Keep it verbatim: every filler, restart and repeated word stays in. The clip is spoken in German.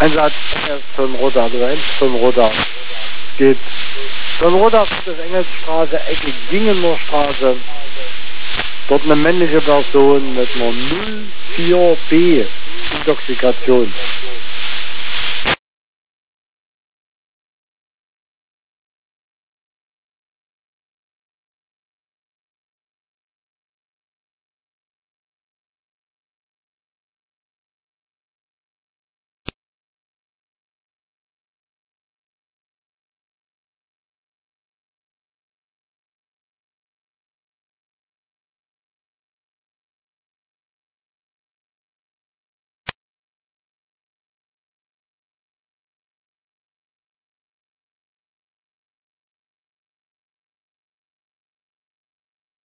Einsatz Engelston-Roda, oder Engelston-Roda. Geht von Roda bis Engelsstraße, Ecke Gingenerstraße. Dort eine männliche Person mit einer null vier B Intoxikation.